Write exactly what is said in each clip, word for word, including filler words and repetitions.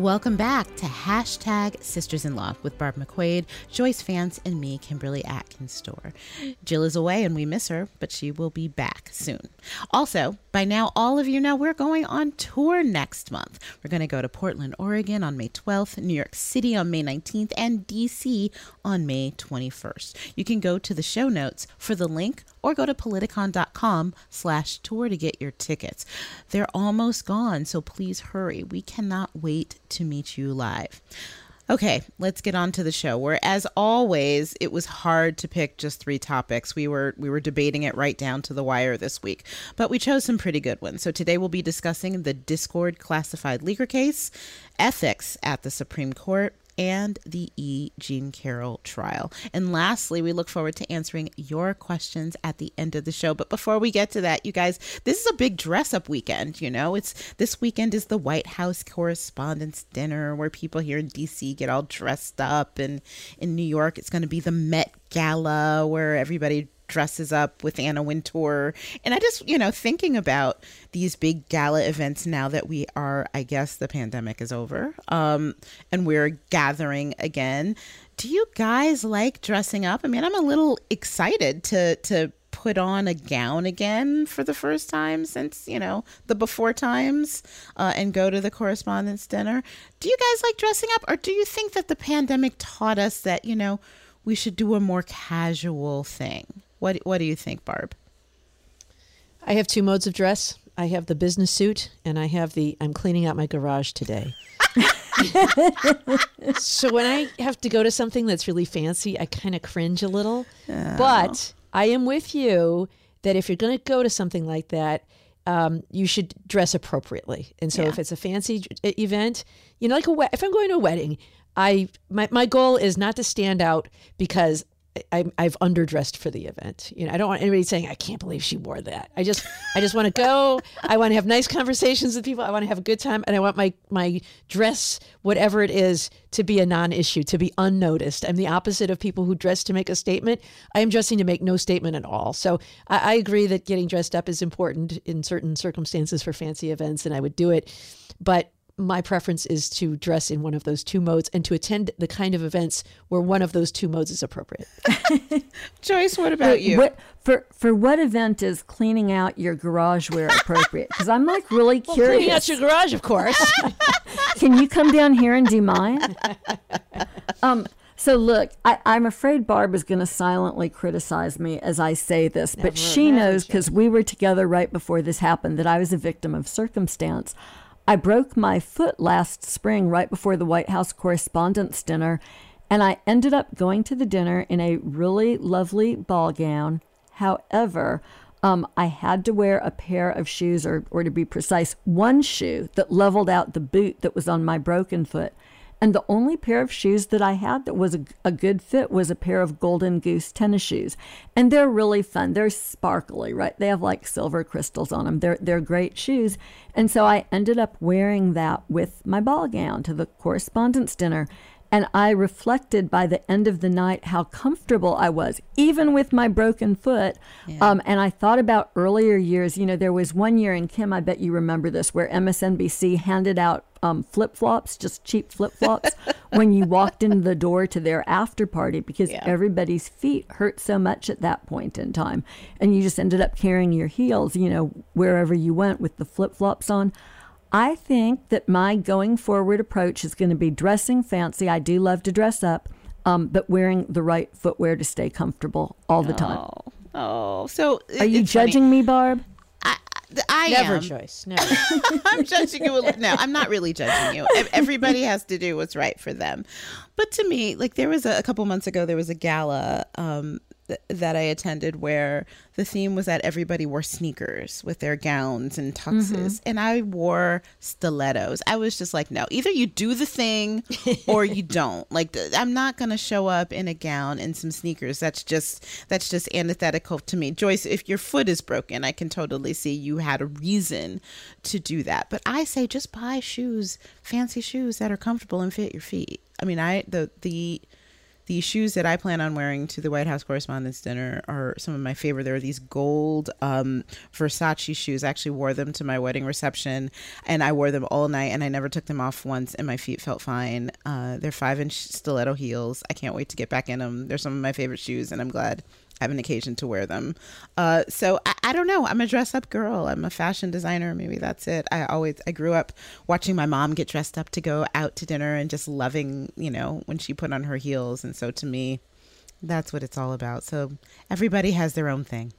Welcome back to Hashtag Sisters-in-Law with Barb McQuaid, Joyce Vance, and me, Kimberly Atkins Store. Jill is away and we miss her, but she will be back soon. Also, by now, all of you know we're going on tour next month. We're going to go to Portland, Oregon on May twelfth, New York City on May nineteenth, and D C on May twenty-first. You can go to the show notes for the link or go to politicon.com slash tour to get your tickets. They're almost gone, so please hurry. We cannot wait to meet you live. Okay, let's get on to the show, where, as always, it was hard to pick just three topics. We were we were debating it right down to the wire this week, but we chose some pretty good ones. So today we'll be discussing the Discord classified leaker case, ethics at the Supreme Court, and the E. Jean Carroll trial. And lastly, we look forward to answering your questions at the end of the show. But before we get to that, you guys, this is a big dress-up weekend, you know? It's this weekend is the White House Correspondents' Dinner, where people here in D C get all dressed up. And in New York, it's going to be the Met Gala, where everybody dresses up with Anna Wintour. And I just, you know, thinking about these big gala events now that we are, I guess the pandemic is over, um, and we're gathering again. Do you guys like dressing up? I mean, I'm a little excited to to put on a gown again for the first time since, you know, the before times, uh, and go to the Correspondents' Dinner. Do you guys like dressing up, or do you think that the pandemic taught us that, you know, we should do a more casual thing? What What do you think, Barb? I have two modes of dress. I have the business suit, and I have the I'm cleaning out my garage today. So when I have to go to something that's really fancy, I kind of cringe a little. Oh. But I am with you that if you're going to go to something like that, um, you should dress appropriately. And so yeah. if it's a fancy event, you know, like a we- if I'm going to a wedding, I my my goal is not to stand out because I, I've underdressed for the event. You know, I don't want anybody saying, I can't believe she wore that. I just, I just want to go. I want to have nice conversations with people. I want to have a good time. And I want my, my dress, whatever it is, to be a non-issue, to be unnoticed. I'm the opposite of people who dress to make a statement. I am dressing to make no statement at all. So I, I agree that getting dressed up is important in certain circumstances for fancy events, and I would do it. But my preference is to dress in one of those two modes and to attend the kind of events where one of those two modes is appropriate. Joyce, what about you? What, for for what event is cleaning out your garage wear appropriate? Because I'm like really well, curious. Cleaning out your garage, of course. Can you come down here and do mine? Um. So look, I, I'm afraid Barb is going to silently criticize me as I say this, never, but she knows because we were together right before this happened that I was a victim of circumstance. I broke my foot last spring right before the White House Correspondents' Dinner, and I ended up going to the dinner in a really lovely ball gown. However, um, I had to wear a pair of shoes, or, or to be precise, one shoe that leveled out the boot that was on my broken foot. And the only pair of shoes that I had that was a, a good fit was a pair of Golden Goose tennis shoes. And they're really fun. They're sparkly, right? They have like silver crystals on them. They're, they're great shoes. And so I ended up wearing that with my ball gown to the Correspondents' Dinner. And I reflected by the end of the night how comfortable I was, even with my broken foot. Yeah. Um, and I thought about earlier years. You know, there was one year, and Kim, I bet you remember this, where M S N B C handed out um, flip-flops, just cheap flip-flops, when you walked into the door to their after party, because yeah. everybody's feet hurt so much at that point in time. And you just ended up carrying your heels, you know, wherever you went with the flip-flops on. I think that my going forward approach is going to be dressing fancy. I do love to dress up, um, but wearing the right footwear to stay comfortable all the time. Oh, oh. So are you judging funny. me, Barb? I, I Never, am. Joyce. Never. I'm judging you. A li- no, I'm not really judging you. Everybody has to do what's right for them. But to me, like there was a, a couple months ago, there was a gala um, th- that I attended where the theme was that everybody wore sneakers with their gowns and tuxes. Mm-hmm. And I wore stilettos. I was just like, no, either you do the thing or you don't. Like, th- I'm not going to show up in a gown and some sneakers. That's just that's just antithetical to me. Joyce, if your foot is broken, I can totally see you had a reason to do that. But I say just buy shoes, fancy shoes that are comfortable and fit your feet. I mean, I the the The shoes that I plan on wearing to the White House Correspondents' Dinner are some of my favorite. There are these gold um, Versace shoes. I actually wore them to my wedding reception, and I wore them all night, and I never took them off once, and my feet felt fine. Uh, they're five-inch stiletto heels. I can't wait to get back in them. They're some of my favorite shoes, and I'm glad I have an occasion to wear them. Uh, so I, I don't know. I'm a dress-up girl. I'm a fashion designer. Maybe that's it. I always I grew up watching my mom get dressed up to go out to dinner and just loving, you know, when she put on her heels. And so to me, that's what it's all about. So everybody has their own thing.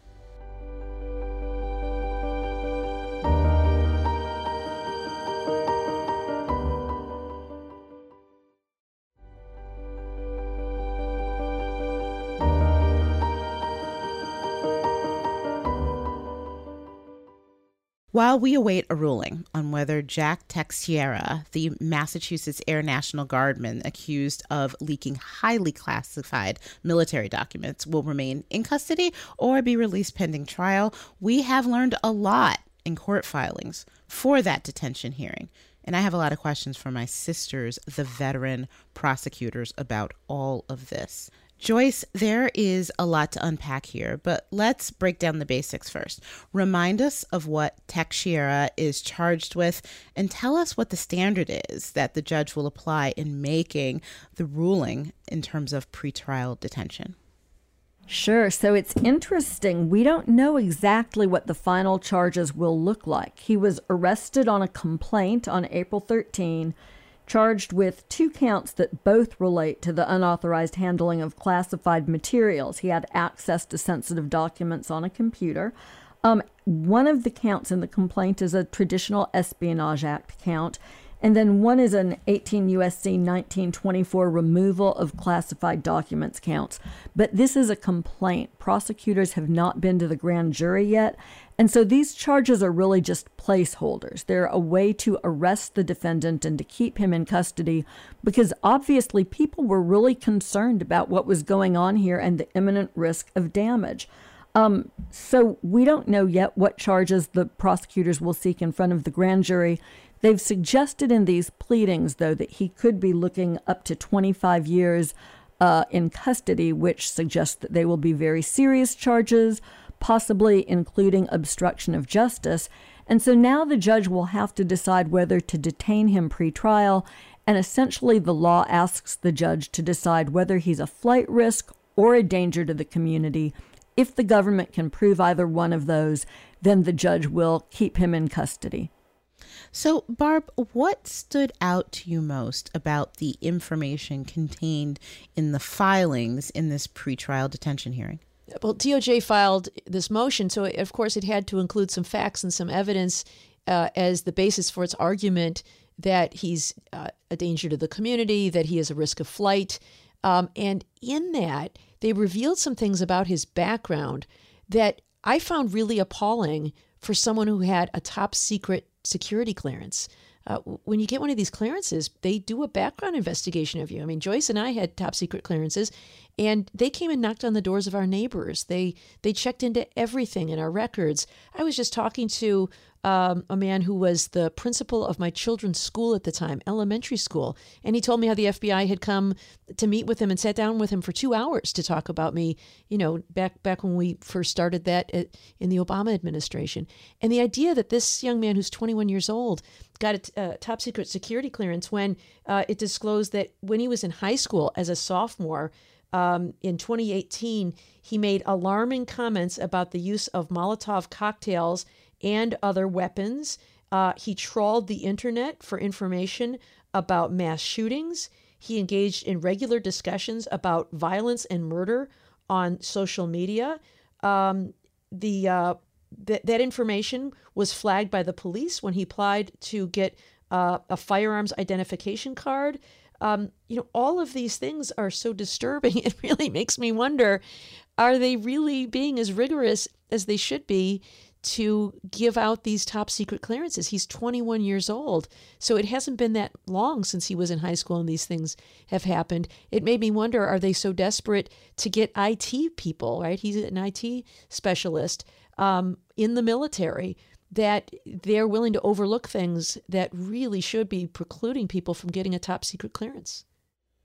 While we await a ruling on whether Jack Teixeira, the Massachusetts Air National Guardman accused of leaking highly classified military documents, will remain in custody or be released pending trial, we have learned a lot in court filings for that detention hearing. And I have a lot of questions for my sisters, the veteran prosecutors, about all of this. Joyce, there is a lot to unpack here, but let's break down the basics first. Remind us of what Teixeira is charged with and tell us what the standard is that the judge will apply in making the ruling in terms of pretrial detention. Sure. So it's interesting. We don't know exactly what the final charges will look like. He was arrested on a complaint on April thirteenth, charged with two counts that both relate to the unauthorized handling of classified materials. He had access to sensitive documents on a computer. Um, one of the counts in the complaint is a traditional Espionage Act count, and then one is an eighteen U S C nineteen twenty-four removal of classified documents counts. But this is a complaint. Prosecutors have not been to the grand jury yet, and so these charges are really just placeholders. They're a way to arrest the defendant and to keep him in custody because obviously people were really concerned about what was going on here and the imminent risk of damage. Um, so we don't know yet what charges the prosecutors will seek in front of the grand jury. They've suggested in these pleadings, though, that he could be looking up to twenty-five years uh, in custody, which suggests that they will be very serious charges, possibly including obstruction of justice. And so now the judge will have to decide whether to detain him pre-trial. And essentially the law asks the judge to decide whether he's a flight risk or a danger to the community. If the government can prove either one of those, then the judge will keep him in custody. So, Barb, what stood out to you most about the information contained in the filings in this pretrial detention hearing? Well, D O J filed this motion, so of course it had to include some facts and some evidence uh, as the basis for its argument that he's uh, a danger to the community, that he is a risk of flight. Um, and in that, they revealed some things about his background that I found really appalling for someone who had a top secret security clearance. Uh, when you get one of these clearances, they do a background investigation of you. I mean, Joyce and I had top secret clearances, and they came and knocked on the doors of our neighbors. They they checked into everything in our records. I was just talking to um, a man who was the principal of my children's school at the time, elementary school, and he told me how the F B I had come to meet with him and sat down with him for two hours to talk about me, you know, back back when we first started that at, in the Obama administration. And the idea that this young man who's twenty-one years old got a, a top secret security clearance when uh, it disclosed that when he was in high school as a sophomore, Um, in twenty eighteen, he made alarming comments about the use of Molotov cocktails and other weapons. Uh, he trawled the internet for information about mass shootings. He engaged in regular discussions about violence and murder on social media. Um, the uh, th- that information was flagged by the police when he applied to get uh, a firearms identification card. Um, you know, all of these things are so disturbing. It really makes me wonder, are they really being as rigorous as they should be to give out these top secret clearances? He's twenty-one years old. So it hasn't been that long since he was in high school and these things have happened. It made me wonder, are they so desperate to get I T people, right? He's an I T specialist um, in the military, that they're willing to overlook things that really should be precluding people from getting a top secret clearance.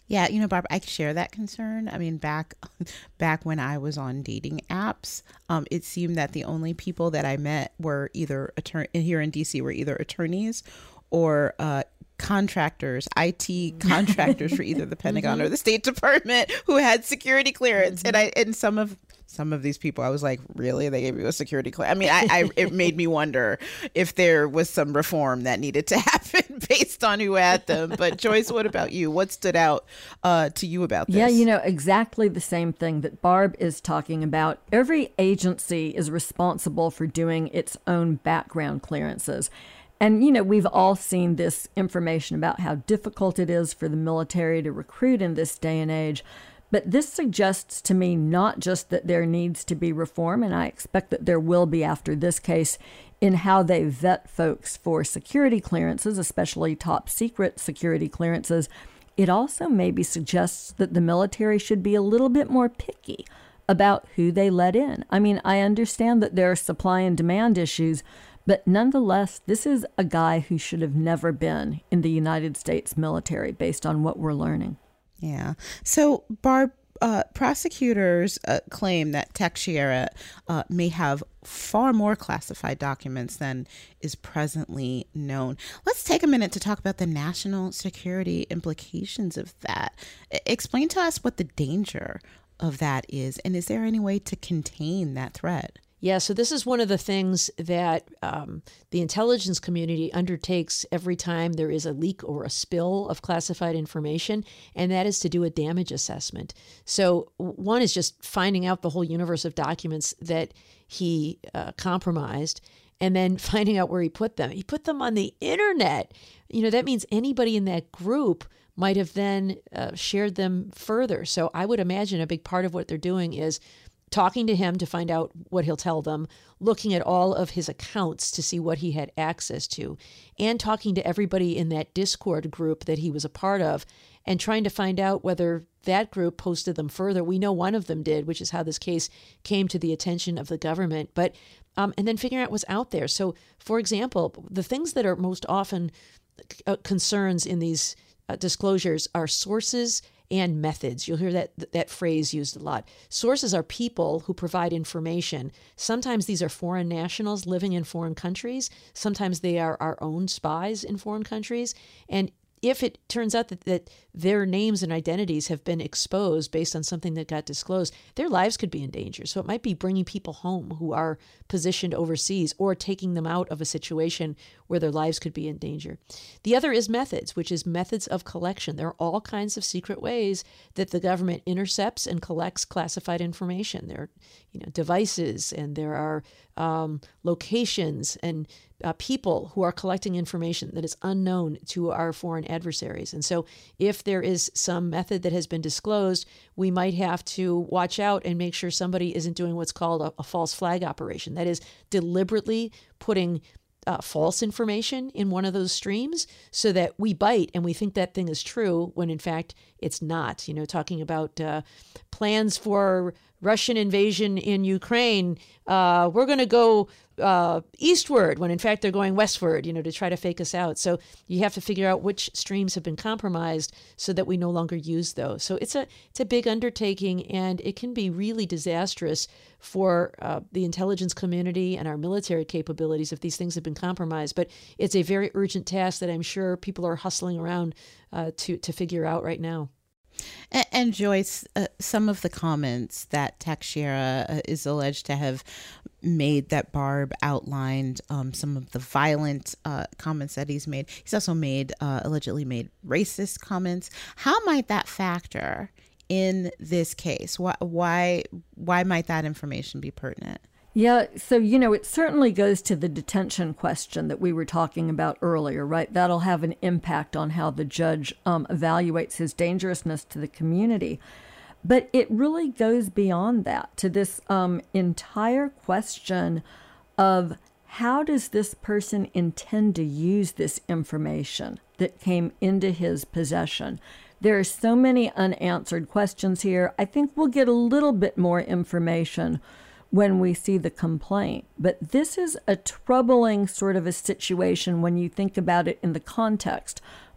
Yeah, you know, Barb, I share that concern. I mean, back back when I was on dating apps, um, it seemed that the only people that I met were either attorney here in D C were either attorneys or uh, contractors, I T contractors for either the Pentagon mm-hmm. or the State Department who had security clearance. Mm-hmm. And I and some of some of these people, I was like, really? They gave you a security clearance? I mean, I, I it made me wonder if there was some reform that needed to happen based on who had them. But Joyce, what about you? What stood out uh, to you about this? Yeah, you know, exactly the same thing that Barb is talking about. Every agency is responsible for doing its own background clearances. And, you know, we've all seen this information about how difficult it is for the military to recruit in this day and age. But this suggests to me not just that there needs to be reform, and I expect that there will be after this case, in how they vet folks for security clearances, especially top secret security clearances. It also maybe suggests that the military should be a little bit more picky about who they let in. I mean, I understand that there are supply and demand issues, but nonetheless, this is a guy who should have never been in the United States military based on what we're learning. Yeah. So, Barb, uh, prosecutors uh, claim that Teixeira uh, may have far more classified documents than is presently known. Let's take a minute to talk about the national security implications of that. I- explain to us what the danger of that is, and is there any way to contain that threat? Yeah, so this is one of the things that um, the intelligence community undertakes every time there is a leak or a spill of classified information, and that is to do a damage assessment. So one is just finding out the whole universe of documents that he uh, compromised, and then finding out where he put them. He put them on the internet. You know, that means anybody in that group might have then uh, shared them further. So I would imagine a big part of what they're doing is talking to him to find out what he'll tell them, looking at all of his accounts to see what he had access to, and talking to everybody in that Discord group that he was a part of, and trying to find out whether that group posted them further. We know one of them did, which is how this case came to the attention of the government, but um, and then figuring out what's out there. So, for example, the things that are most often uh, concerns in these uh, disclosures are sources and methods. You'll hear that that phrase used a lot. Sources are people who provide information. Sometimes these are foreign nationals living in foreign countries. Sometimes they are our own spies in foreign countries. And if it turns out that, that their names and identities have been exposed based on something that got disclosed, their lives could be in danger. So it might be bringing people home who are positioned overseas or taking them out of a situation where their lives could be in danger. The other is methods, which is methods of collection. There are all kinds of secret ways that the government intercepts and collects classified information. There are, you know, devices, and there are um, locations and uh, people who are collecting information that is unknown to our foreign adversaries. And so if there is some method that has been disclosed, we might have to watch out and make sure somebody isn't doing what's called a, a false flag operation. That is, deliberately putting Uh, false information in one of those streams so that we bite and we think that thing is true when in fact it's not. You know, talking about uh, plans for Russian invasion in Ukraine, uh, we're going to go uh, eastward when in fact they're going westward, you know, to try to fake us out. So you have to figure out which streams have been compromised so that we no longer use those. So it's a it's a big undertaking, and it can be really disastrous for uh, the intelligence community and our military capabilities if these things have been compromised. But it's a very urgent task that I'm sure people are hustling around uh, to to figure out right now. And, and Joyce, uh, some of the comments that Teixeira uh, is alleged to have made that Barb outlined, um, some of the violent uh, comments that he's made. He's also made, uh, allegedly made racist comments. How might that factor in this case? Why, why, why might that information be pertinent? Yeah, so, you know, it certainly goes to the detention question that we were talking about earlier, right? That'll have an impact on how the judge um, evaluates his dangerousness to the community. But it really goes beyond that to this um, entire question of how does this person intend to use this information that came into his possession? There are so many unanswered questions here. I think we'll get a little bit more information when we see the complaint. But this is a troubling sort of a situation when you think about it in the context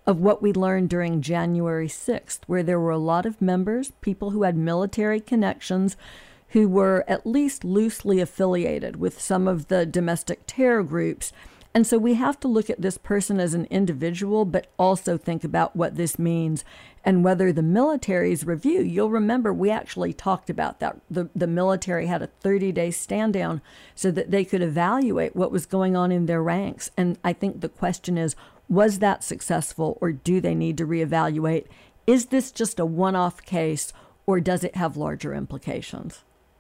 of what we learned during January sixth, where there were a lot of members, people who had military connections, who were at least loosely affiliated with some of the domestic terror groups. And so we have to look at this person as an individual, but also think about what this means and whether the military's review, you'll remember we actually talked about that. The, the military had a thirty-day stand down so that they could evaluate what was going on in their ranks. And I think the question is, was that successful, or do they need to reevaluate? Is this just a one-off case, or does it have larger implications?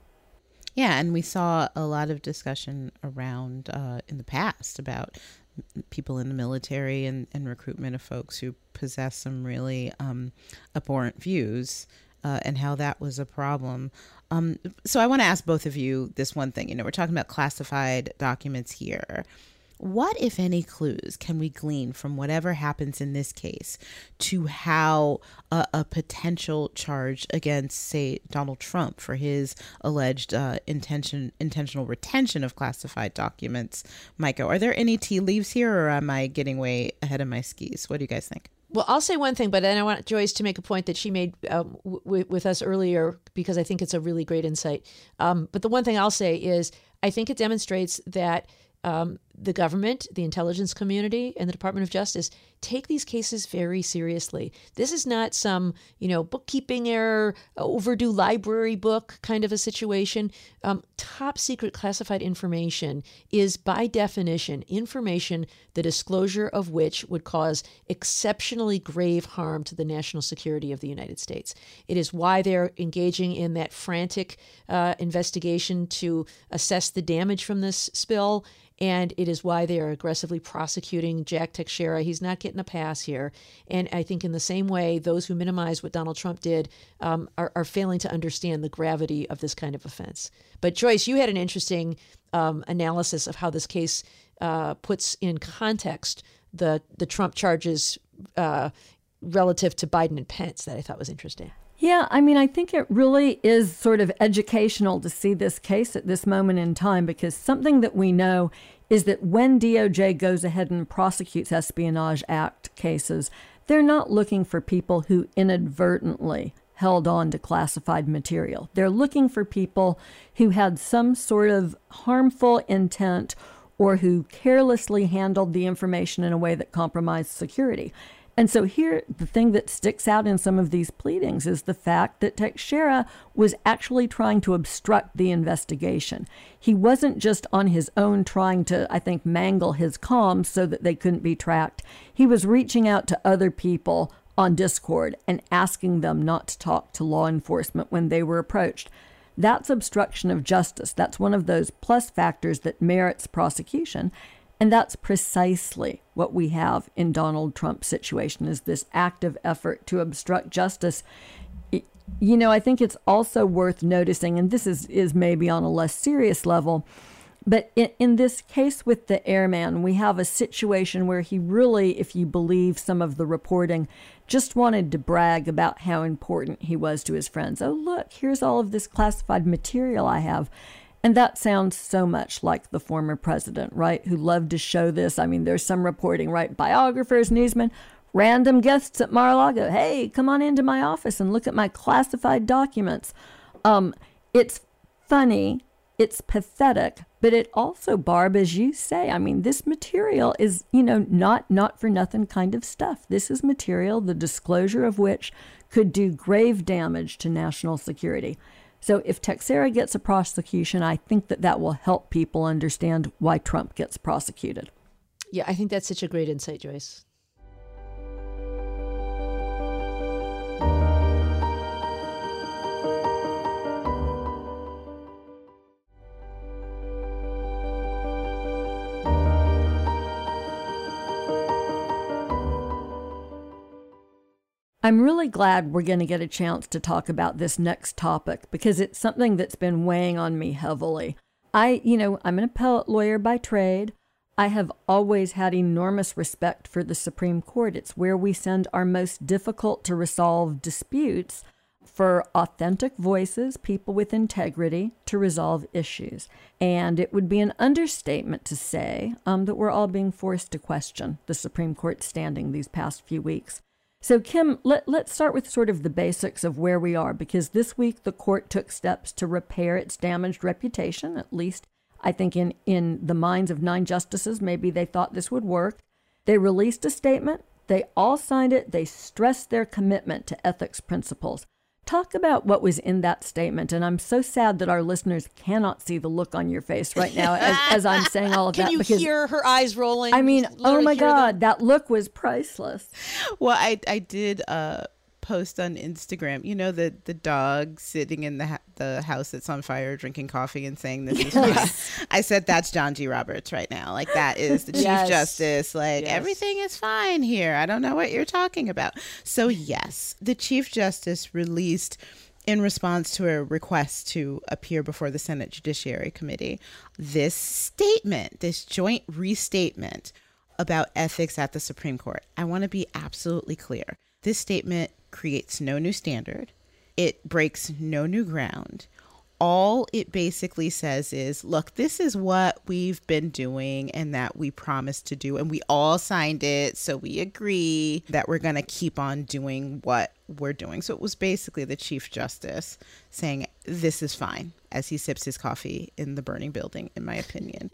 Yeah, and we saw a lot of discussion around uh, in the past about people in the military and, and recruitment of folks who possess some really um, abhorrent views uh, and how that was a problem. Um, so I want to ask both of you this one thing. You know, we're talking about classified documents here. What, if any, clues can we glean from whatever happens in this case to how a, a potential charge against, say, Donald Trump for his alleged uh, intention, intentional retention of classified documents might go? Are there any tea leaves here, or am I getting way ahead of my skis? What do you guys think? Well, I'll say one thing, but then I want Joyce to make a point that she made um, w- with us earlier, because I think it's a really great insight. Um, but the one thing I'll say is I think it demonstrates that Um, the government, the intelligence community, and the Department of Justice take these cases very seriously. This is not some, you know, bookkeeping error, overdue library book kind of a situation. Um, top secret classified information is, by definition, information the disclosure of which would cause exceptionally grave harm to the national security of the United States. It is why they're engaging in that frantic uh, investigation to assess the damage from this spill. And it is why they are aggressively prosecuting Jack Teixeira. He's not getting a pass here. And I think in the same way, those who minimize what Donald Trump did um, are, are failing to understand the gravity of this kind of offense. But Joyce, you had an interesting um, analysis of how this case uh, puts in context the, the Trump charges uh, relative to Biden and Pence that I thought was interesting. Yeah, I mean, I think it really is sort of educational to see this case at this moment in time, because something that we know is that when D O J goes ahead and prosecutes Espionage Act cases, they're not looking for people who inadvertently held on to classified material. They're looking for people who had some sort of harmful intent or who carelessly handled the information in a way that compromised security. And so here, the thing that sticks out in some of these pleadings is the fact that Teixeira was actually trying to obstruct the investigation. He wasn't just on his own trying to, I think, mangle his comms so that they couldn't be tracked. He was reaching out to other people on Discord and asking them not to talk to law enforcement when they were approached. That's obstruction of justice. That's one of those plus factors that merits prosecution. And that's precisely what we have in Donald Trump's situation, is this active effort to obstruct justice. You know, I think it's also worth noticing, and this is, is maybe on a less serious level, but in, in this case with the airman, we have a situation where he really, if you believe some of the reporting, just wanted to brag about how important he was to his friends. Oh, look, here's all of this classified material I have. And that sounds so much like the former president, right, who loved to show this. I mean, there's some reporting, right? Biographers, newsmen, random guests at Mar-a-Lago. Hey, come on into my office and look at my classified documents. Um, it's funny. It's pathetic. But it also, Barb, as you say, I mean, this material is, you know, not not for nothing kind of stuff. This is material, the disclosure of which could do grave damage to national security. So if Teixeira gets a prosecution, I think that that will help people understand why Trump gets prosecuted. Yeah, I think that's such a great insight, Joyce. I'm really glad we're going to get a chance to talk about this next topic, because it's something that's been weighing on me heavily. I, you know, I'm an appellate lawyer by trade. I have always had enormous respect for the Supreme Court. It's where we send our most difficult to resolve disputes. for authentic voices, people with integrity, to resolve issues. And it would be an understatement to say um, that we're all being forced to question the Supreme Court's standing these past few weeks. So, Kim, let, let's start with sort of the basics of where we are, because this week the court took steps to repair its damaged reputation, at least I think in, in the minds of nine justices. Maybe they thought this would work. They released a statement. They all signed it. They stressed their commitment to ethics principles. Talk about what was in that statement. And I'm so sad that our listeners cannot see the look on your face right now as, as I'm saying all of Can that. you because, hear her eyes rolling? I mean, oh my God, them? that look was priceless. Well, I I did uh, post on Instagram, you know, the, the dog sitting in the ha- the house that's on fire drinking coffee and saying this is fine. I said that's John G. Roberts right now. Like, that is the Chief Yes. Justice. Like, Yes. everything is fine here. I don't know what you're talking about. So, yes, the Chief Justice released, in response to a request to appear before the Senate Judiciary Committee, this statement, this joint restatement about ethics at the Supreme Court. I want to be absolutely clear. This statement creates no new standard. It breaks no new ground. All it basically says is, look, this is what we've been doing and that we promised to do. And we all signed it. So we agree that we're going to keep on doing what we're doing. So it was basically the Chief Justice saying, this is fine, as he sips his coffee in the burning building, in my opinion.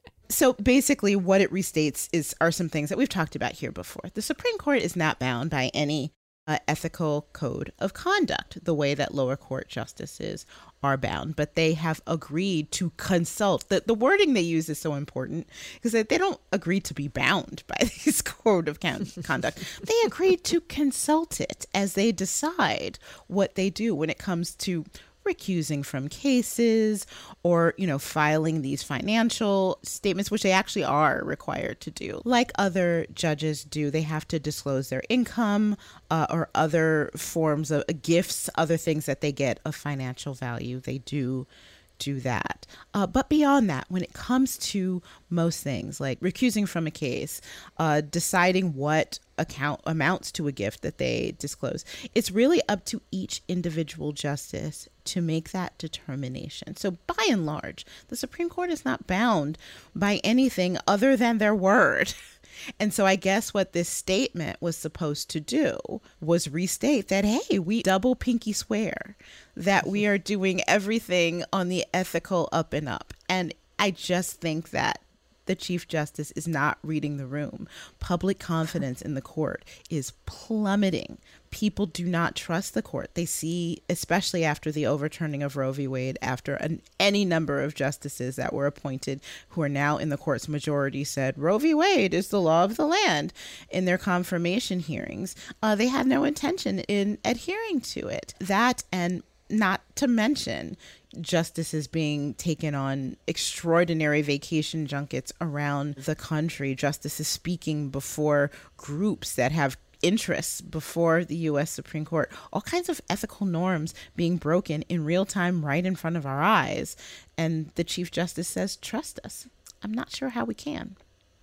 So basically what it restates is are some things that we've talked about here before. The Supreme Court is not bound by any uh, ethical code of conduct the way that lower court justices are bound, but they have agreed to consult. The, the wording they use is so important because they don't agree to be bound by this code of con- conduct. They agreed to consult it as they decide what they do when it comes to recusing from cases or, you know, filing these financial statements, which they actually are required to do. Like other judges do, they have to disclose their income uh, or other forms of uh, gifts, other things that they get of financial value. They do do that. Uh, but beyond that, when it comes to most things like recusing from a case, uh, deciding what account amounts to a gift that they disclose, it's really up to each individual justice to make that determination. So by and large, the Supreme Court is not bound by anything other than their word. And so I guess what this statement was supposed to do was restate that, hey, we double pinky swear that we are doing everything on the ethical up and up. And I just think that the Chief Justice is not reading the room. Public confidence in the court is plummeting. People do not trust the court. They see, especially after the overturning of Roe v. Wade, after an, any number of justices that were appointed who are now in the court's majority said Roe v. Wade is the law of the land in their confirmation hearings. Uh, they had no intention in adhering to it. That, and not to mention justices being taken on extraordinary vacation junkets around the country, justices speaking before groups that have interests before the U S Supreme Court, all kinds of ethical norms being broken in real time right in front of our eyes. And the Chief Justice says, trust us. I'm not sure how we can.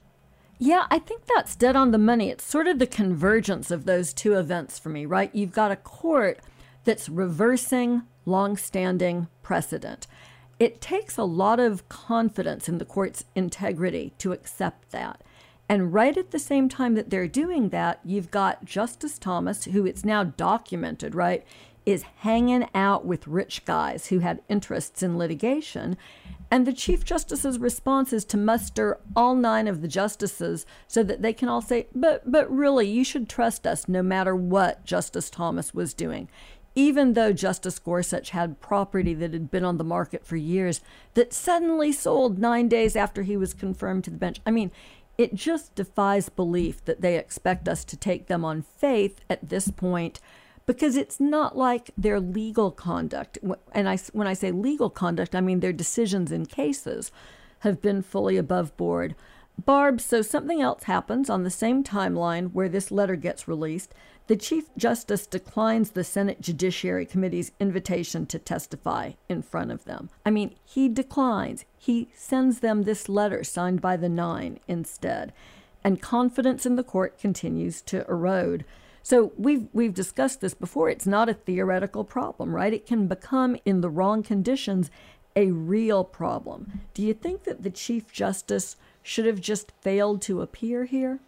Yeah, I think that's dead on the money. It's sort of the convergence of those two events for me, right? You've got a court that's reversing longstanding precedent. It takes a lot of confidence in the court's integrity to accept that. And right at the same time that they're doing that, you've got Justice Thomas, who it's now documented, right, is hanging out with rich guys who had interests in litigation. And the Chief Justice's response is to muster all nine of the justices so that they can all say, but but really, you should trust us no matter what Justice Thomas was doing. Even though Justice Gorsuch had property that had been on the market for years that suddenly sold nine days after he was confirmed to the bench. I mean, it just defies belief that they expect us to take them on faith at this point, because it's not like their legal conduct. And I, when I say legal conduct, I mean their decisions in cases have been fully above board. Barb, so something else happens on the same timeline where this letter gets released. The Chief Justice declines the Senate Judiciary Committee's invitation to testify in front of them. I mean, he declines. He sends them this letter signed by the nine instead. And confidence in the court continues to erode. So we've we've discussed this before. It's not a theoretical problem, right? It can become, in the wrong conditions, a real problem. Do you think that the Chief Justice should have just failed to appear here?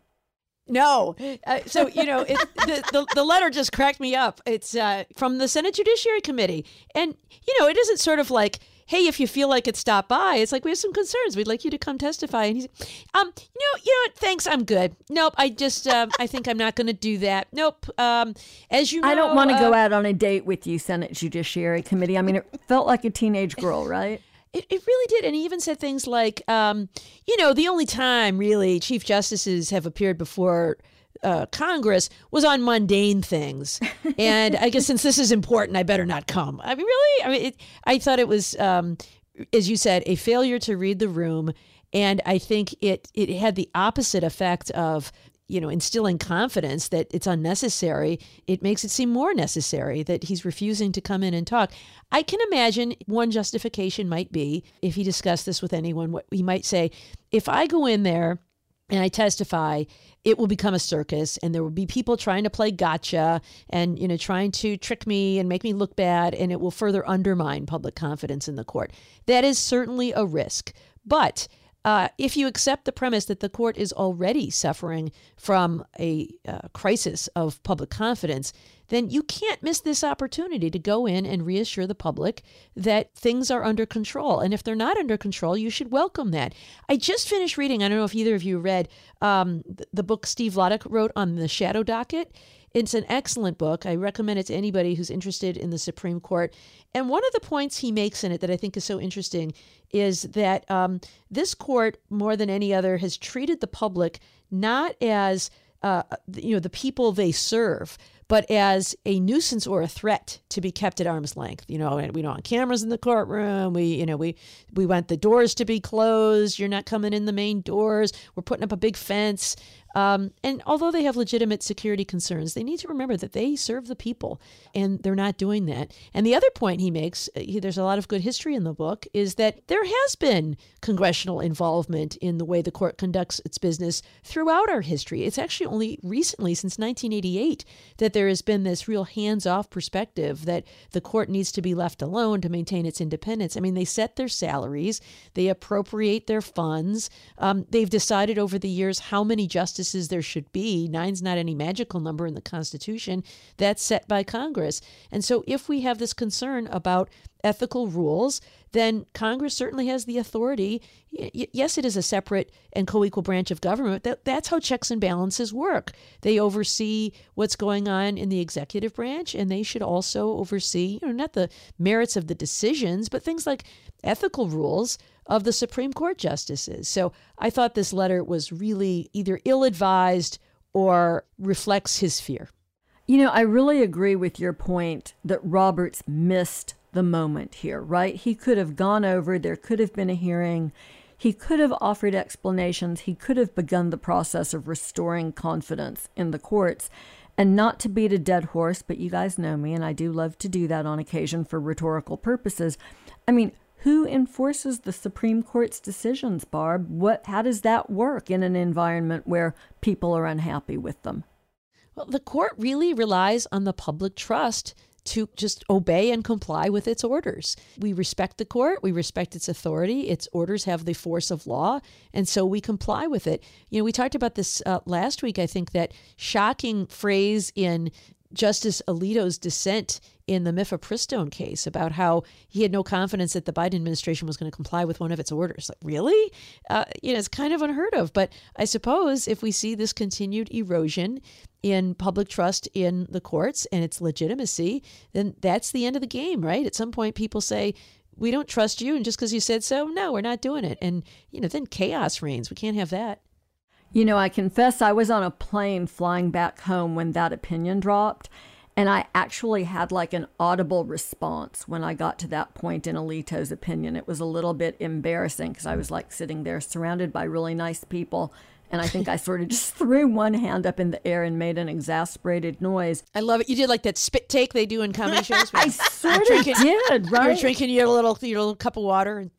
No. Uh, so, you know, it, the, the the letter just cracked me up. It's uh, from the Senate Judiciary Committee. And, you know, it isn't sort of like, hey, if you feel like it, stop by. It's like, we have some concerns. We'd like you to come testify. And he's, um, you know, you know what? Thanks. I'm good. Nope. I just, uh, I think I'm not going to do that. Nope. Um, as you know, I don't want to uh, go out on a date with you, Senate Judiciary Committee. I mean, it felt like a teenage girl, right? It, it really did. And he even said things like, um, you know, the only time really Chief Justices have appeared before uh, Congress was on mundane things. And I guess since this is important, I better not come. I mean, really? I mean, it, I thought it was, um, as you said, a failure to read the room. And I think it it had the opposite effect of, you know, instilling confidence that it's unnecessary. It makes it seem more necessary that he's refusing to come in and talk. I can imagine one justification might be, if he discussed this with anyone, what he might say, if I go in there and I testify, it will become a circus and there will be people trying to play gotcha and, you know, trying to trick me and make me look bad, and it will further undermine public confidence in the court. That is certainly a risk. But Uh, if you accept the premise that the court is already suffering from a uh, crisis of public confidence, then you can't miss this opportunity to go in and reassure the public that things are under control. And if they're not under control, you should welcome that. I just finished reading, I don't know if either of you read um, the, the book Steve Vladeck wrote on the shadow docket. It's an excellent book. I recommend it to anybody who's interested in the Supreme Court. And one of the points he makes in it that I think is so interesting is that um, this court, more than any other, has treated the public not as uh, you know, the people they serve, but as a nuisance or a threat to be kept at arm's length. You know, and we don't want cameras in the courtroom. We, you know, we we want the doors to be closed. You're not coming in the main doors. We're putting up a big fence. Um, and although they have legitimate security concerns, they need to remember that they serve the people, and they're not doing that. And the other point he makes, he, there's a lot of good history in the book, is that there has been congressional involvement in the way the court conducts its business throughout our history. It's actually only recently, since nineteen eighty-eight, that there has been this real hands-off perspective that the court needs to be left alone to maintain its independence. I mean, they set their salaries, they appropriate their funds, um, they've decided over the years how many justices there should be. Nine's not any magical number in the Constitution. That's set by Congress. And so if we have this concern about ethical rules, then Congress certainly has the authority. Y- yes, it is a separate and co-equal branch of government. That, that's how checks and balances work. They oversee what's going on in the executive branch, and they should also oversee, you know, not the merits of the decisions, but things like ethical rules of the Supreme Court justices. So I thought this letter was really either ill-advised or reflects his fear. You know, I really agree with your point that Roberts missed the moment here, right? He could have gone over, there could have been a hearing, he could have offered explanations, he could have begun the process of restoring confidence in the courts. And not to beat a dead horse, but you guys know me, and I do love to do that on occasion for rhetorical purposes. I mean, who enforces the Supreme Court's decisions, Barb? What? How does that work in an environment where people are unhappy with them? Well, the court really relies on the public trust to just obey and comply with its orders. We respect the court. We respect its authority. Its orders have the force of law, and so we comply with it. You know, we talked about this uh, last week. I think that shocking phrase in Justice Alito's dissent in the Mifepristone case about how he had no confidence that the Biden administration was going to comply with one of its orders. Like, really? Uh, you know, it's kind of unheard of. But I suppose if we see this continued erosion in public trust in the courts and its legitimacy, then that's the end of the game, right? At some point, people say, we don't trust you, and just because you said so, no, we're not doing it. And, you know, then chaos reigns. We can't have that. You know, I confess I was on a plane flying back home when that opinion dropped, and I actually had like an audible response when I got to that point in Alito's opinion. It was a little bit embarrassing because I was like sitting there surrounded by really nice people, and I think I sort of just threw one hand up in the air and made an exasperated noise. I love it. You did like that spit take they do in comedy shows. I sort of did, right? You were drinking your little, your little cup of water and...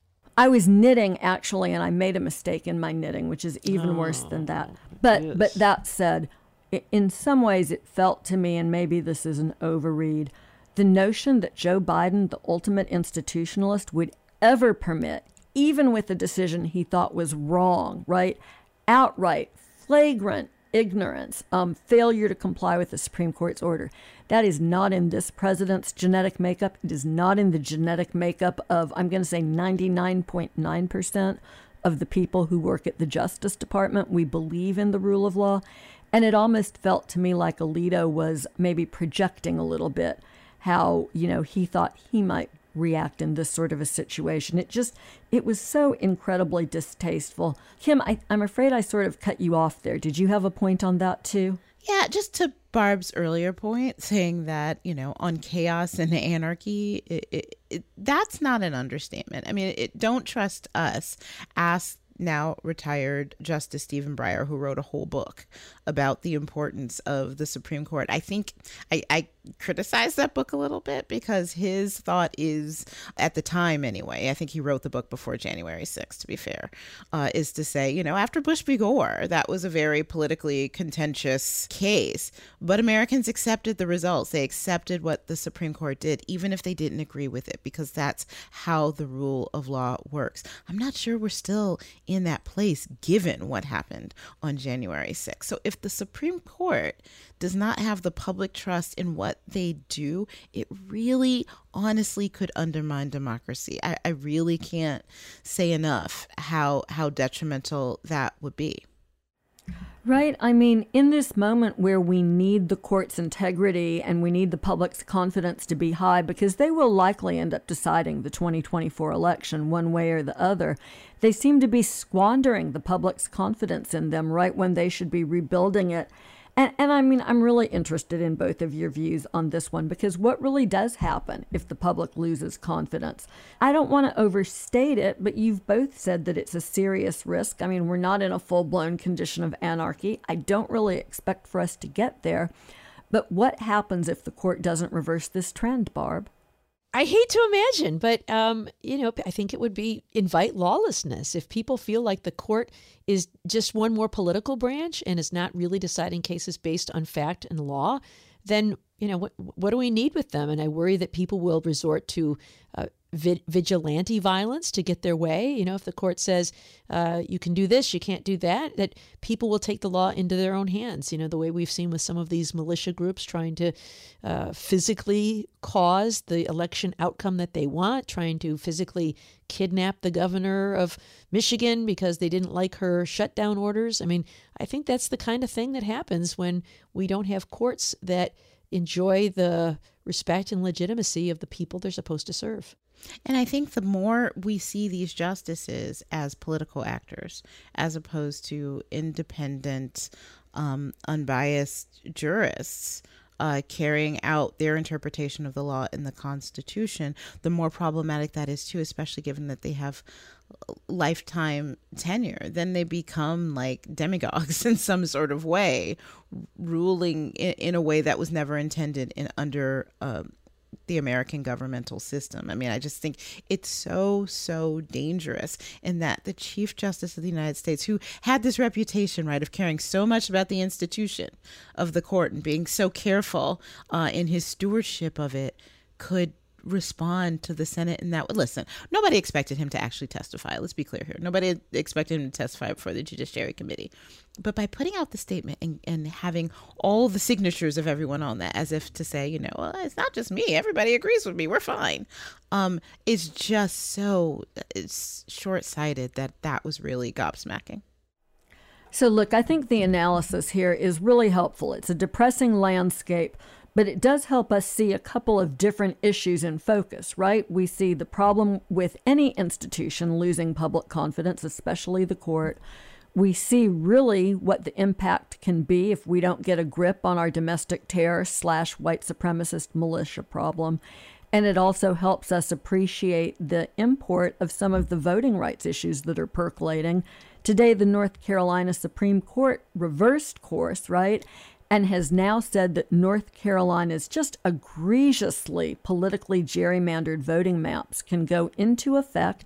I was knitting, actually, and I made a mistake in my knitting, which is even oh, worse than that. But yes. but that said, in some ways it felt to me, and maybe this is an overread, the notion that Joe Biden, the ultimate institutionalist, would ever permit, even with a decision he thought was wrong, right? Outright, flagrant ignorance, um, failure to comply with the Supreme Court's order. That is not in this president's genetic makeup. It is not in the genetic makeup of, I'm going to say, ninety-nine point nine percent of the people who work at the Justice Department. We believe in the rule of law. And it almost felt to me like Alito was maybe projecting a little bit how, you know, he thought he might react in this sort of a situation. It just, it was so incredibly distasteful. Kim, I, I'm afraid I sort of cut you off there. Did you have a point on that too? Yeah, just to Barb's earlier point, saying that, you know, on chaos and anarchy, it, it, it, that's not an understatement. I mean, it, don't trust us. Ask now retired Justice Stephen Breyer, who wrote a whole book about the importance of the Supreme Court. I think I, I criticized that book a little bit because his thought is, at the time anyway, I think he wrote the book before January sixth, to be fair, uh, is to say, you know, after Bush v. Gore, that was a very politically contentious case, but Americans accepted the results. They accepted what the Supreme Court did, even if they didn't agree with it, because that's how the rule of law works. I'm not sure we're still in that place given what happened on January sixth. So if the Supreme Court does not have the public trust in what they do, it really honestly could undermine democracy. I, I really can't say enough how how detrimental that would be. Right. I mean, in this moment where we need the court's integrity and we need the public's confidence to be high, because they will likely end up deciding the twenty twenty-four election one way or the other, they seem to be squandering the public's confidence in them right when they should be rebuilding it. And, and I mean, I'm really interested in both of your views on this one, because what really does happen if the public loses confidence? I don't want to overstate it, but you've both said that it's a serious risk. I mean, we're not in a full-blown condition of anarchy. I don't really expect for us to get there. But what happens if the court doesn't reverse this trend, Barb? I hate to imagine, but, um, you know, I think it would be invite lawlessness. If people feel like the court is just one more political branch and is not really deciding cases based on fact and law, then, you know, what, what do we need with them? And I worry that people will resort to uh, vi- vigilante violence to get their way. You know, if the court says uh, you can do this, you can't do that, that people will take the law into their own hands. You know, the way we've seen with some of these militia groups trying to uh, physically cause the election outcome that they want, trying to physically kidnap the governor of Michigan because they didn't like her shutdown orders. I mean, I think that's the kind of thing that happens when we don't have courts that enjoy the respect and legitimacy of the people they're supposed to serve. And I think the more we see these justices as political actors, as opposed to independent, um, unbiased jurists, Uh, carrying out their interpretation of the law in the Constitution, the more problematic that is too, especially given that they have lifetime tenure. Then they become like demagogues in some sort of way, ruling in, in a way that was never intended in under um, the American governmental system. I mean, I just think it's so, so dangerous in that the Chief Justice of the United States, who had this reputation, right, of caring so much about the institution of the court and being so careful uh, in his stewardship of it, could respond to the Senate in that way. Listen, nobody expected him to actually testify. Let's be clear here. Nobody expected him to testify before the Judiciary Committee. But by putting out the statement and, and having all the signatures of everyone on that, as if to say, you know, well, it's not just me. Everybody agrees with me. We're fine. Um, it's just so it's short-sighted that that was really gobsmacking. So look, I think the analysis here is really helpful. It's a depressing landscape, but it does help us see a couple of different issues in focus, right? We see the problem with any institution losing public confidence, especially the court. We see really what the impact can be if we don't get a grip on our domestic terror slash white supremacist militia problem. And it also helps us appreciate the import of some of the voting rights issues that are percolating. Today, the North Carolina Supreme Court reversed course, right? And has now said that North Carolina's just egregiously politically gerrymandered voting maps can go into effect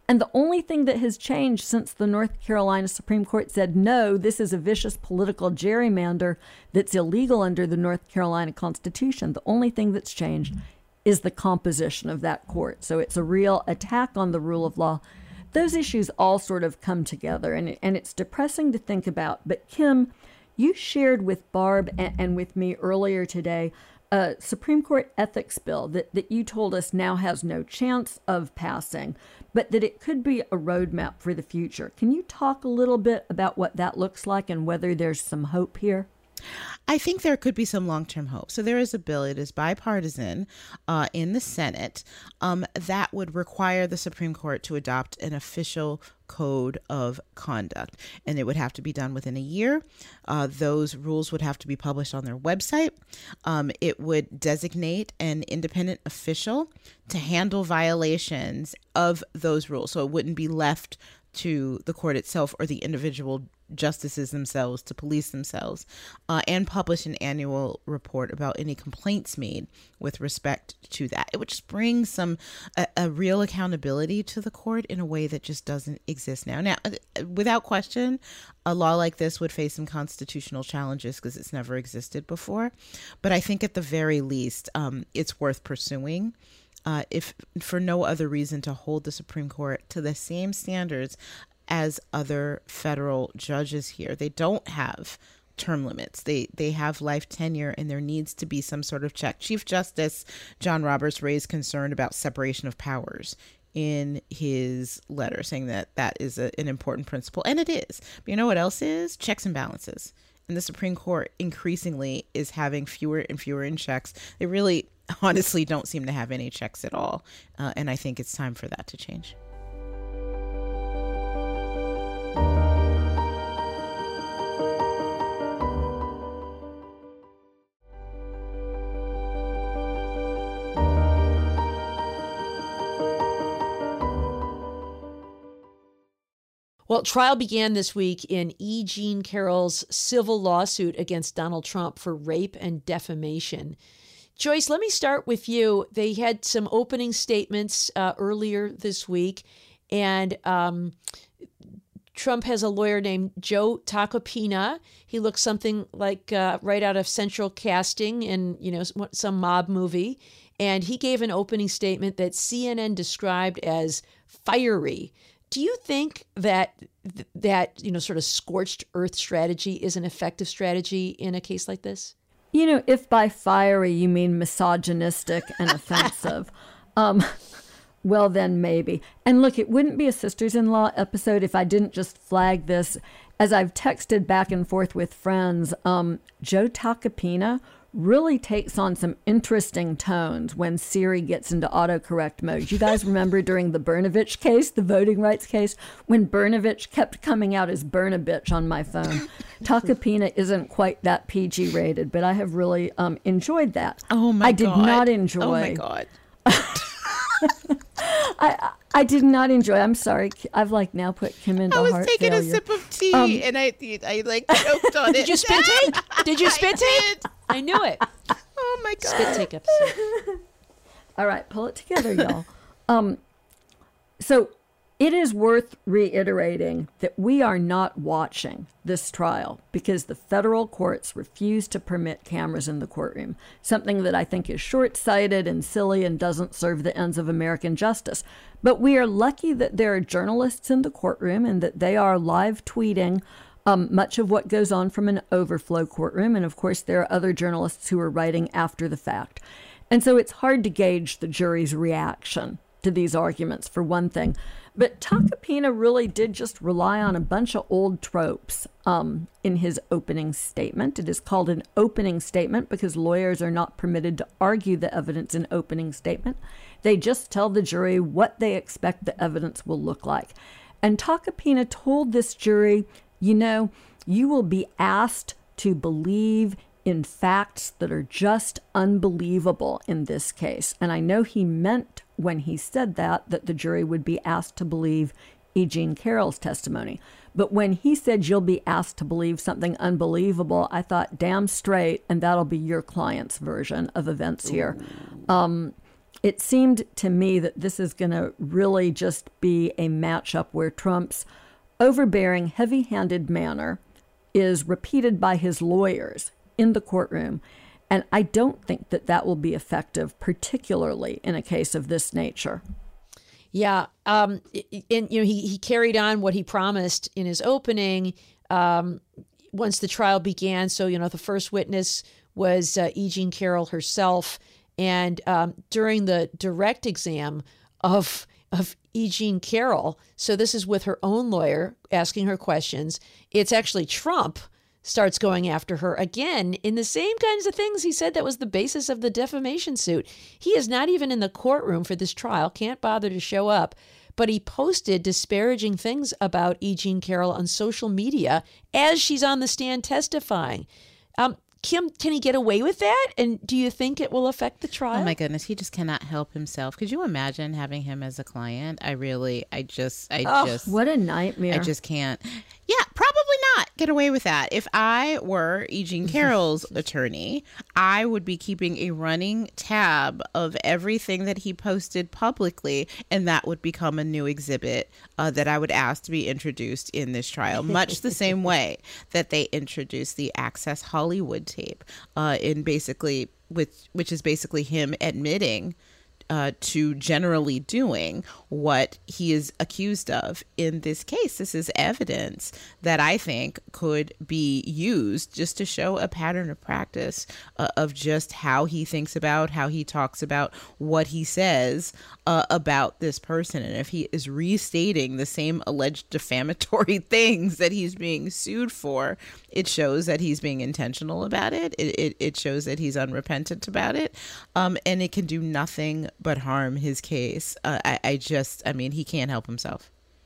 And the only thing that has changed since the North Carolina Supreme Court said, no, this is a vicious political gerrymander that's illegal under the North Carolina Constitution, the only thing that's changed is the composition of that court. So it's a real attack on the rule of law. Those issues all sort of come together, and, and it's depressing to think about. But Kim, you shared with Barb and, and with me earlier today a Supreme Court ethics bill that, that you told us now has no chance of passing, but that it could be a roadmap for the future. Can you talk a little bit about what that looks like and whether there's some hope here? I think there could be some long-term hope. So there is a bill, it is bipartisan uh, in the Senate, um, that would require the Supreme Court to adopt an official code of conduct. And it would have to be done within a year. Uh, those rules would have to be published on their website. Um, it would designate an independent official to handle violations of those rules. So it wouldn't be left to the court itself or the individual justices themselves to police themselves, uh, and publish an annual report about any complaints made with respect to that. It would just bring some a, a real accountability to the court in a way that just doesn't exist now. Now, without question, a law like this would face some constitutional challenges because it's never existed before. But I think at the very least, um, it's worth pursuing. Uh, if for no other reason to hold the Supreme Court to the same standards as other federal judges here. They don't have term limits. They they have life tenure, and there needs to be some sort of check. Chief Justice John Roberts raised concern about separation of powers in his letter, saying that that is a, an important principle, and it is. But you know what else is? Checks and balances. And the Supreme Court increasingly is having fewer and fewer in checks. They really honestly don't seem to have any checks at all. Uh, and I think it's time for that to change. Well, trial began this week in E. Jean Carroll's civil lawsuit against Donald Trump for rape and defamation. Joyce, let me start with you. They had some opening statements uh, earlier this week, and um, Trump has a lawyer named Joe Tacopina. He looks something like uh, right out of Central Casting in, you know, some mob movie. And he gave an opening statement that C N N described as fiery. Do you think that that, you know, sort of scorched earth strategy is an effective strategy in a case like this? You know, if by fiery you mean misogynistic and offensive, um, well, then maybe. And look, it wouldn't be a Sisters-in-Law episode if I didn't just flag this. As I've texted back and forth with friends, um, Joe Tacopina really takes on some interesting tones when Siri gets into autocorrect mode. You guys remember during the Brnovich case, the voting rights case, when Brnovich kept coming out as Burnabitch on my phone? Tacopina isn't quite that P G rated, but I have really um, enjoyed that. Oh my I did God. not enjoy. Oh my God. I I did not enjoy. I'm sorry. I've like now put Kim into I was heart taking failure. a sip of tea Um, and I I like choked on it. Did you spit take? Did you spit I take? did. I knew it. Oh my God. Spit take episode. All right, pull it together, y'all. Um, so it is worth reiterating that we are not watching this trial because the federal courts refuse to permit cameras in the courtroom, something that I think is short-sighted and silly and doesn't serve the ends of American justice. But we are lucky that there are journalists in the courtroom and that they are live tweeting um, much of what goes on from an overflow courtroom. And of course, there are other journalists who are writing after the fact. And so it's hard to gauge the jury's reaction to these arguments, for one thing. But Tacopina really did just rely on a bunch of old tropes um, in his opening statement. It is called an opening statement because lawyers are not permitted to argue the evidence in opening statement. They just tell the jury what they expect the evidence will look like. And Tacopina told this jury, you know, you will be asked to believe in facts that are just unbelievable in this case. And I know he meant when he said that, that the jury would be asked to believe E. Jean Carroll's testimony. But when he said you'll be asked to believe something unbelievable, I thought, damn straight, and that'll be your client's version of events here. Um, it seemed to me that this is going to really just be a matchup where Trump's overbearing, heavy-handed manner is repeated by his lawyers in the courtroom. And I don't think that that will be effective, particularly in a case of this nature. Yeah. Um, and, you know, he, he carried on what he promised in his opening um, once the trial began. So, you know, the first witness was uh, E. Jean Carroll herself. And um, during the direct exam of of E. Jean Carroll, so this is with her own lawyer asking her questions, it's actually Trump starts going after her again in the same kinds of things he said that was the basis of the defamation suit. He is not even in the courtroom for this trial, can't bother to show up, but he posted disparaging things about E. Jean Carroll on social media as she's on the stand testifying. Um, Kim, can he get away with that? And do you think it will affect the trial? Oh my goodness, he just cannot help himself. Could you imagine having him as a client? I really, I just, I oh, just, what a nightmare. I just can't. Yeah, probably not get away with that. If I were E. Jean Carroll's attorney, I would be keeping a running tab of everything that he posted publicly, and that would become a new exhibit uh, that I would ask to be introduced in this trial, much the same way that they introduced the Access Hollywood tape, uh, in basically, which which is basically him admitting Uh, to generally doing what he is accused of in this case. This is evidence that I think could be used just to show a pattern of practice uh, of just how he thinks about, how he talks about, what he says uh, about this person. And if he is restating the same alleged defamatory things that he's being sued for, it shows that he's being intentional about it. It, it, it shows that he's unrepentant about it. Um, and it can do nothing but harm his case. Uh, I, I just, I mean, he can't help himself.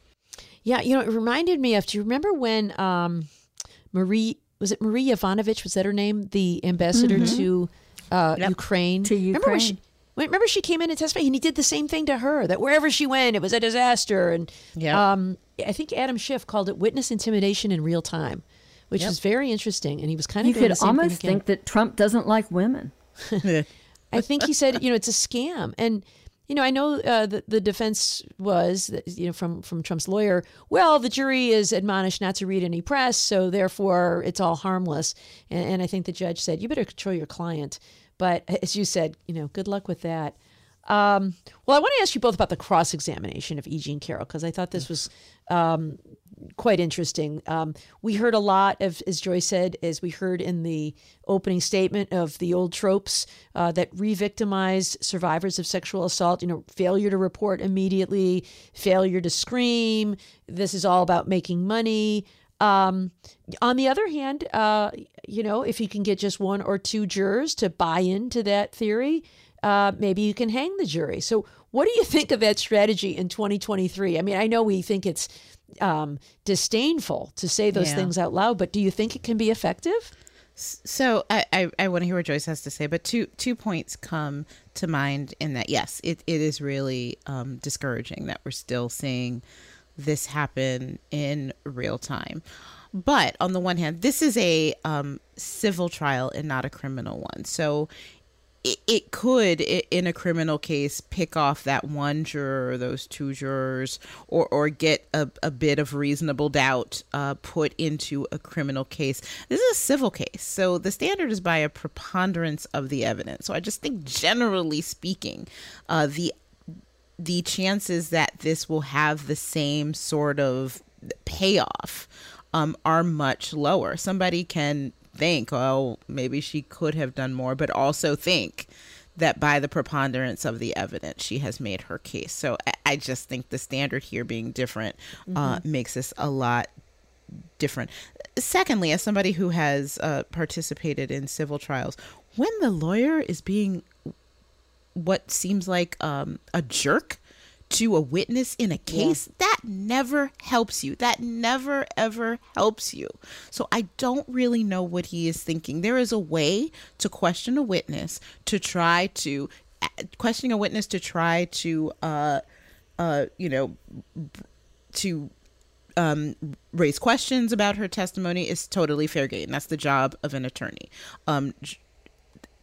Yeah, you know, it reminded me of, do you remember when um, Marie, was it Marie Yovanovitch, was that her name? The ambassador mm-hmm. to uh, yep. Ukraine. To Ukraine. Remember, when she, remember she came in and testified and he did the same thing to her, that wherever she went, it was a disaster. And yep. um, I think Adam Schiff called it witness intimidation in real time, which yep. was very interesting. And he was kind of You doing could the same almost thing again. think that Trump doesn't like women. I think he said, you know, it's a scam. And, you know, I know uh, the, the defense was, you know, from, from Trump's lawyer, well, the jury is admonished not to read any press, so therefore it's all harmless. And, and I think the judge said, you better control your client. But as you said, you know, good luck with that. Um, well, I want to ask you both about the cross-examination of E. Jean Carroll, because I thought this was um, quite interesting. Um, we heard a lot of, as Joyce said, as we heard in the opening statement, of the old tropes uh, that re-victimize survivors of sexual assault, you know, failure to report immediately, failure to scream. This is all about making money. Um, on the other hand, uh, you know, if you can get just one or two jurors to buy into that theory, Uh, maybe you can hang the jury. So what do you think of that strategy in twenty twenty-three? I mean, I know we think it's um, disdainful to say those yeah. things out loud, but do you think it can be effective? So I, I, I want to hear what Joyce has to say, but two two points come to mind in that. Yes, it, it is really um, discouraging that we're still seeing this happen in real time. But on the one hand, this is a um, civil trial and not a criminal one. So it could, in a criminal case, pick off that one juror or those two jurors, or, or get a, a bit of reasonable doubt uh, put into a criminal case. This is a civil case, so the standard is by a preponderance of the evidence. So I just think, generally speaking, uh, the the chances that this will have the same sort of payoff um, are much lower. Somebody can think, oh, maybe she could have done more, but also think that by the preponderance of the evidence, she has made her case. So I just think the standard here being different uh, mm-hmm. makes this a lot different. Secondly, as somebody who has uh, participated in civil trials, when the lawyer is being what seems like um, a jerk to a witness in a case, yeah. that never helps you. That never, ever helps you. So I don't really know what he is thinking. There is a way to question a witness to try to, questioning a witness to try to, uh, uh, you know, to um, raise questions about her testimony is totally fair game. That's the job of an attorney. Um,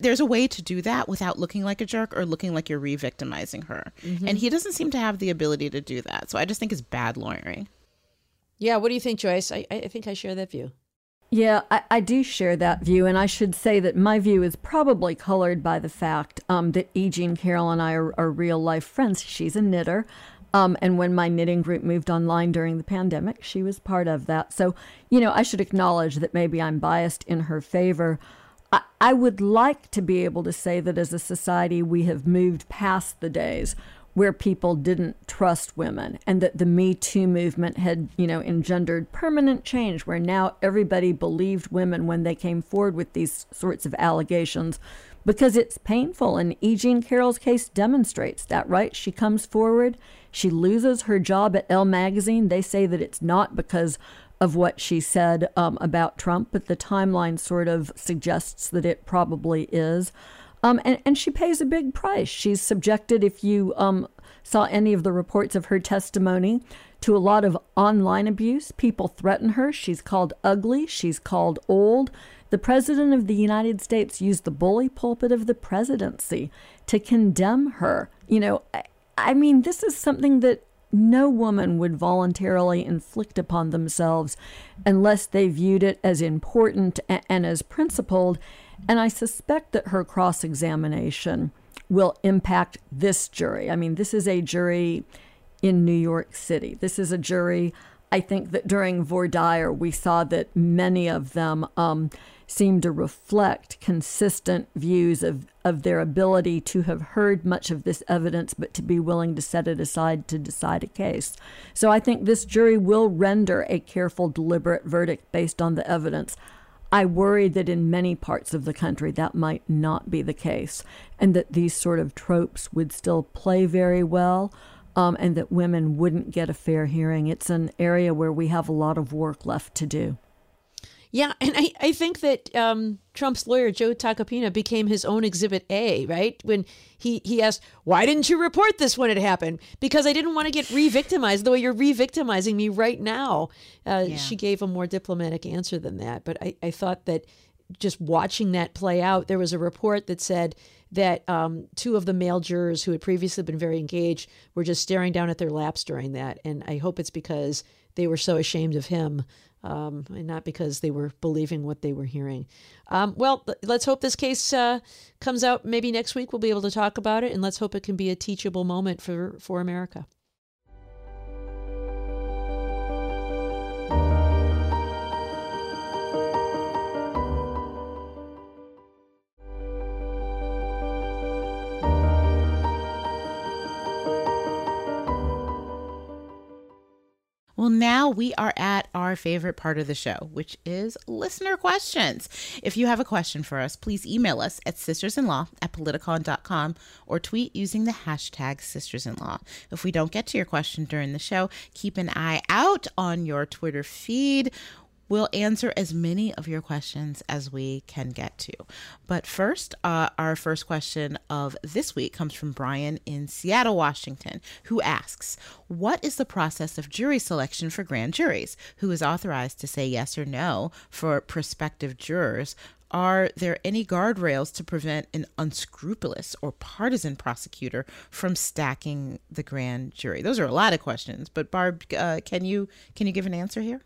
there's a way to do that without looking like a jerk or looking like you're re-victimizing her. Mm-hmm. And he doesn't seem to have the ability to do that. So I just think it's bad lawyering. Yeah. What do you think, Joyce? I, I think I share that view. Yeah, I, I do share that view, and I should say that my view is probably colored by the fact um, that E. Jean Carroll and I are, are real-life friends. She's a knitter, um, and when my knitting group moved online during the pandemic, she was part of that. So, you know, I should acknowledge that maybe I'm biased in her favor. I, I would like to be able to say that as a society we have moved past the days where people didn't trust women, and that the Me Too movement had, you know, engendered permanent change where now everybody believed women when they came forward with these sorts of allegations because it's painful. And E. Jean Carroll's case demonstrates that, right? She comes forward, she loses her job at Elle magazine. They say that it's not because of what she said um, about Trump, but the timeline sort of suggests that it probably is. Um, and, and she pays a big price. She's subjected, if you um, saw any of the reports of her testimony, to a lot of online abuse. People threaten her. She's called ugly. She's called old. The president of the United States used the bully pulpit of the presidency to condemn her. You know, I, I mean, this is something that no woman would voluntarily inflict upon themselves unless they viewed it as important and, and as principled. And I suspect that her cross-examination will impact this jury. I mean, this is a jury in New York City. This is a jury, I think that during voir dire, we saw that many of them um, seem to reflect consistent views of, of their ability to have heard much of this evidence, but to be willing to set it aside to decide a case. So I think this jury will render a careful, deliberate verdict based on the evidence. I worry that in many parts of the country that might not be the case, and that these sort of tropes would still play very well, um, and that women wouldn't get a fair hearing. It's an area where we have a lot of work left to do. Yeah, and I, I think that um, Trump's lawyer, Joe Tacopina, became his own Exhibit A, right? When he, he asked, why didn't you report this when it happened? Because I didn't want to get re-victimized the way you're re-victimizing me right now. Uh, yeah. She gave a more diplomatic answer than that. But I, I thought that just watching that play out, there was a report that said that um, two of the male jurors who had previously been very engaged were just staring down at their laps during that. And I hope it's because they were so ashamed of him. Um, and not because they were believing what they were hearing. Um, well, let's hope this case uh, comes out maybe next week. We'll be able to talk about it, and let's hope it can be a teachable moment for, for America. Well, now we are at our favorite part of the show, which is listener questions. If you have a question for us, please email us at sistersinlaw at politicon dot com or tweet using the hashtag sistersinlaw. If we don't get to your question during the show, keep an eye out on your Twitter feed. We'll answer as many of your questions as we can get to. But first, uh, our first question of this week comes from Brian in Seattle, Washington, who asks, what is the process of jury selection for grand juries? Who is authorized to say yes or no for prospective jurors? Are there any guardrails to prevent an unscrupulous or partisan prosecutor from stacking the grand jury? Those are a lot of questions, but Barb, uh, can you can you give an answer here?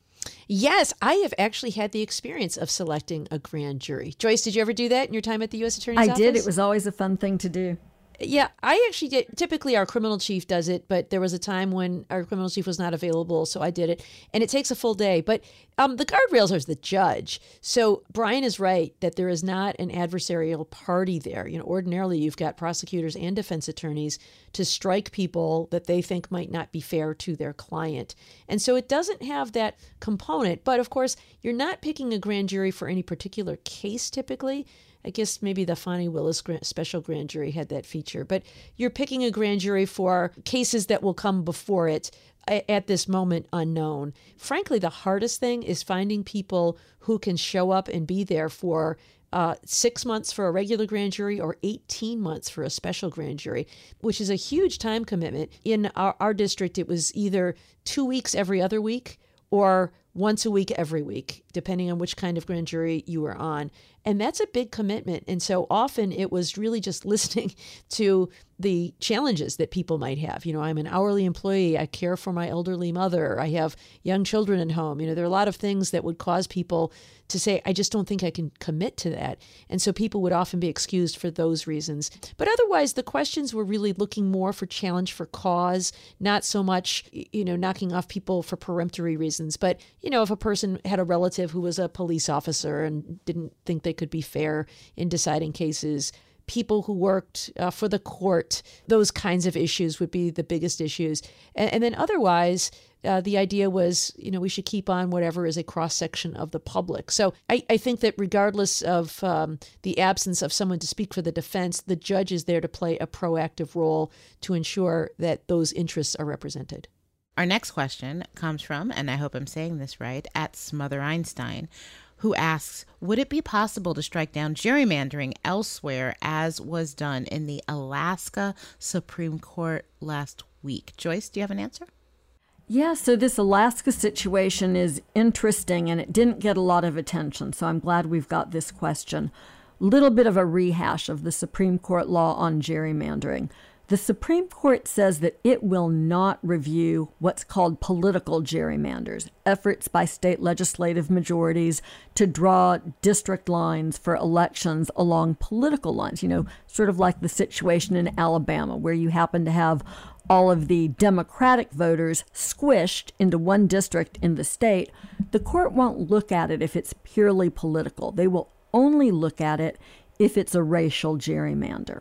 Yes, I have actually had the experience of selecting a grand jury. Joyce, did you ever do that in your time at the U S Attorney's I Office? did. It was always a fun thing to do. Yeah, I actually did. Typically, our criminal chief does it, but there was a time when our criminal chief was not available, so I did it. And it takes a full day. But um, the guardrails are the judge. So Brian is right that there is not an adversarial party there. You know, ordinarily, you've got prosecutors and defense attorneys to strike people that they think might not be fair to their client. And so it doesn't have that component. But of course, you're not picking a grand jury for any particular case typically. I guess maybe the Fani Willis special grand jury had that feature, but you're picking a grand jury for cases that will come before it at this moment unknown. Frankly, the hardest thing is finding people who can show up and be there for uh, six months for a regular grand jury or eighteen months for a special grand jury, which is a huge time commitment. In our, our district, it was either two weeks every other week or once a week every week depending on which kind of grand jury you were on. And that's a big commitment. And so often it was really just listening to the challenges that people might have. You know, I'm an hourly employee. I care for my elderly mother. I have young children at home. You know, there are a lot of things that would cause people to say, I just don't think I can commit to that. And so people would often be excused for those reasons. But otherwise, the questions were really looking more for challenge for cause, not so much, you know, knocking off people for peremptory reasons. But, you know, if a person had a relative who was a police officer and didn't think they could be fair in deciding cases, people who worked uh, for the court, those kinds of issues would be the biggest issues. And, and then otherwise, uh, the idea was, you know, we should keep on whatever is a cross-section of the public. So I, I think that regardless of um, the absence of someone to speak for the defense, the judge is there to play a proactive role to ensure that those interests are represented. Our next question comes from, and I hope I'm saying this right, at Smother Einstein, who asks, would it be possible to strike down gerrymandering elsewhere as was done in the Alaska Supreme Court last week? Joyce, do you have an answer? Yeah, so this Alaska situation is interesting and it didn't get a lot of attention, so I'm glad we've got this question. Little bit of a rehash of the Supreme Court law on gerrymandering. The Supreme Court says that it will not review what's called political gerrymanders, efforts by state legislative majorities to draw district lines for elections along political lines, you know, sort of like the situation in Alabama, where you happen to have all of the Democratic voters squished into one district in the state. The court won't look at it if it's purely political. They will only look at it if it's a racial gerrymander.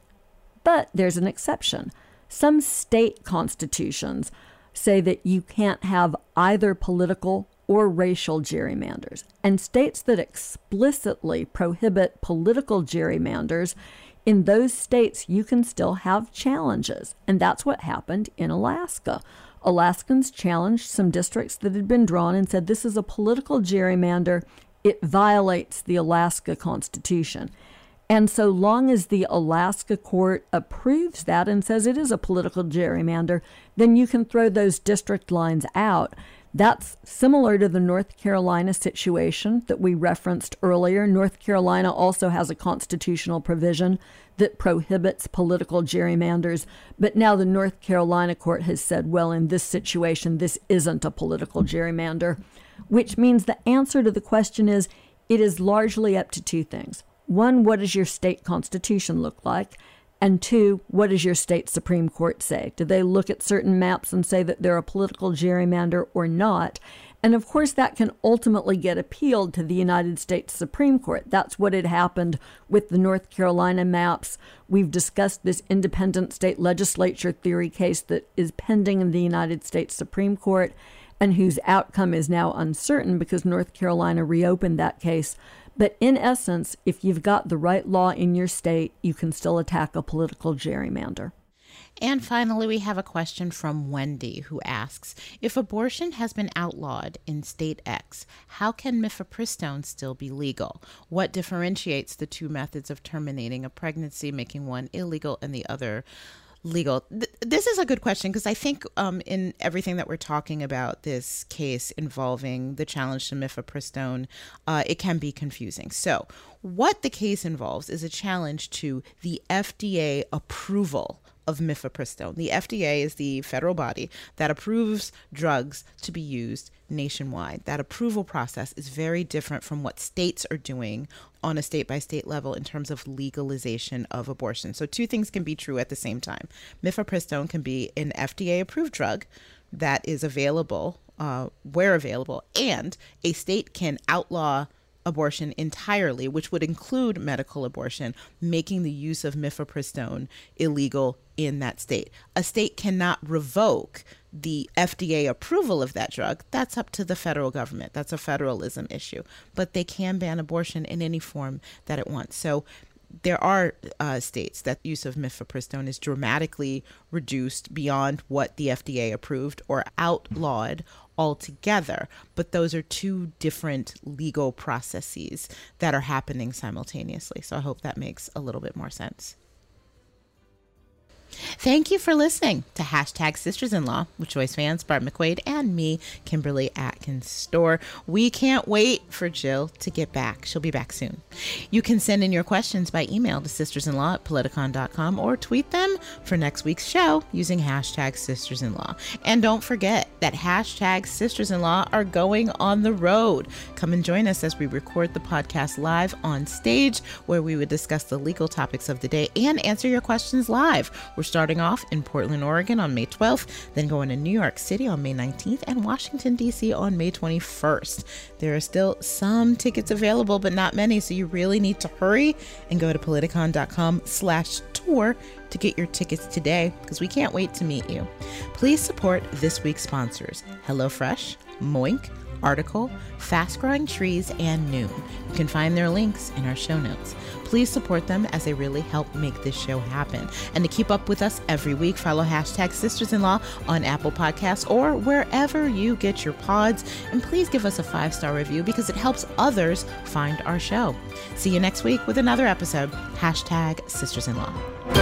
But there's an exception. Some state constitutions say that you can't have either political or racial gerrymanders. And states that explicitly prohibit political gerrymanders, in those states you can still have challenges. And that's what happened in Alaska. Alaskans challenged some districts that had been drawn and said this is a political gerrymander. It violates the Alaska Constitution. And so long as the Alaska court approves that and says it is a political gerrymander, then you can throw those district lines out. That's similar to the North Carolina situation that we referenced earlier. North Carolina also has a constitutional provision that prohibits political gerrymanders. But now the North Carolina court has said, well, in this situation, this isn't a political gerrymander, which means the answer to the question is it is largely up to two things. One, what does your state constitution look like? And two, what does your state Supreme Court say? Do they look at certain maps and say that they're a political gerrymander or not? And of course, that can ultimately get appealed to the United States Supreme Court. That's what had happened with the North Carolina maps. We've discussed this independent state legislature theory case that is pending in the United States Supreme Court and whose outcome is now uncertain because North Carolina reopened that case. But in essence, if you've got the right law in your state, you can still attack a political gerrymander. And finally, we have a question from Wendy, who asks, if abortion has been outlawed in state X, how can mifepristone still be legal? What differentiates the two methods of terminating a pregnancy, making one illegal and the other legal? Th- this is a good question because I think um, in everything that we're talking about, this case involving the challenge to mifepristone, uh, it can be confusing. So what the case involves is a challenge to the F D A approval of mifepristone. The F D A is the federal body that approves drugs to be used nationwide. That approval process is very different from what states are doing on a state-by-state level in terms of legalization of abortion. So two things can be true at the same time. Mifepristone can be an F D A-approved drug that is available uh, where available, and a state can outlaw abortion entirely, which would include medical abortion, making the use of mifepristone illegal in that state. A state cannot revoke the F D A approval of that drug. That's up to the federal government. That's a federalism issue. But they can ban abortion in any form that it wants. So there are uh, states that use of mifepristone is dramatically reduced beyond what the F D A approved or outlawed altogether. But those are two different legal processes that are happening simultaneously. So I hope that makes a little bit more sense. Thank you for listening to Hashtag Sisters-in-Law with Joyce Vance, Barb McQuaid, and me, Kimberly Atkins Storr. We can't wait for Jill to get back. She'll be back soon. You can send in your questions by email to sistersinlaw at politicon dot com or tweet them for next week's show using hashtag Sisters-in-Law. And don't forget that hashtag Sisters-in-Law are going on the road. Come and join us as we record the podcast live on stage, where we would discuss the legal topics of the day and answer your questions live. We're starting off in Portland, Oregon on May twelfth, then going to New York City on May nineteenth and Washington, D C on May twenty-first. There are still some tickets available, but not many, so you really need to hurry and go to politicon dot com slash tour to get your tickets today, because we can't wait to meet you. Please support this week's sponsors, HelloFresh, Moink, Article, Fast Growing Trees, and Noon. You can find their links in our show notes. Please support them as they really help make this show happen. And to keep up with us every week, follow hashtag Sisters-in-Law on Apple Podcasts or wherever you get your pods. And please give us a five-star review because it helps others find our show. See you next week with another episode. Hashtag Sisters-in-Law.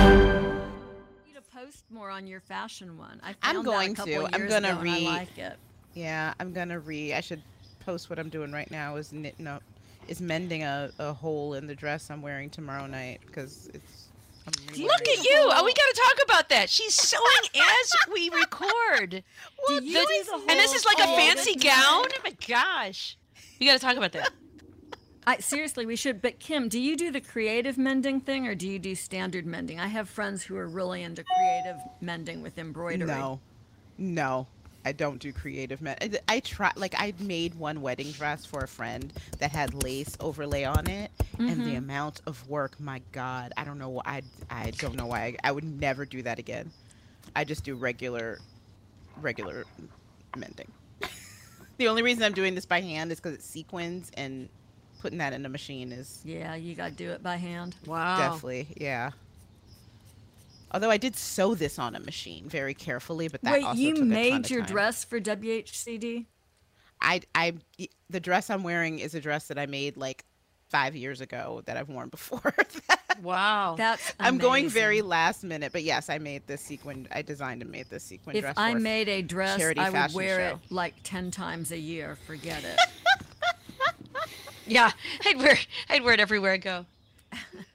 You to post more on your fashion one. I I'm found going that a couple to. Years I'm gonna ago and read. I like it. Yeah, I'm gonna read. I should post what I'm doing right now is knitting up, is mending a, a hole in the dress I'm wearing tomorrow night because it's. I'm Look at you! Oh, we got to talk about that. She's sewing as we record. Do you The- do the and this whole is like a all fancy the gown. time? Oh my gosh, we got to talk about that. I, seriously, we should. But Kim, do you do the creative mending thing, or do you do standard mending? I have friends who are really into creative mending with embroidery. No, no, I don't do creative men. I, I try. Like I made one wedding dress for a friend that had lace overlay on it, and the amount of work. My God, I don't know. wh- I I don't know why. I, I would never do that again. I just do regular, regular mending. The only reason I'm doing this by hand is because it's sequins, and putting that in a machine is Yeah, you got to do it by hand. Wow. definitely, yeah. Although I did sew this on a machine very carefully, but that Wait, also you took a ton made of your time. dress for W H C D? I, I, the dress I'm wearing is a dress that I made like five years ago that I've worn before. Wow. That's I'm going amazing. very last minute, but yes, I made this sequin. I designed and made this sequin If dress. I for a made a dress, charity I would fashion wear show. it like ten times a year. Forget it. Yeah, I'd wear I'd wear it everywhere I go.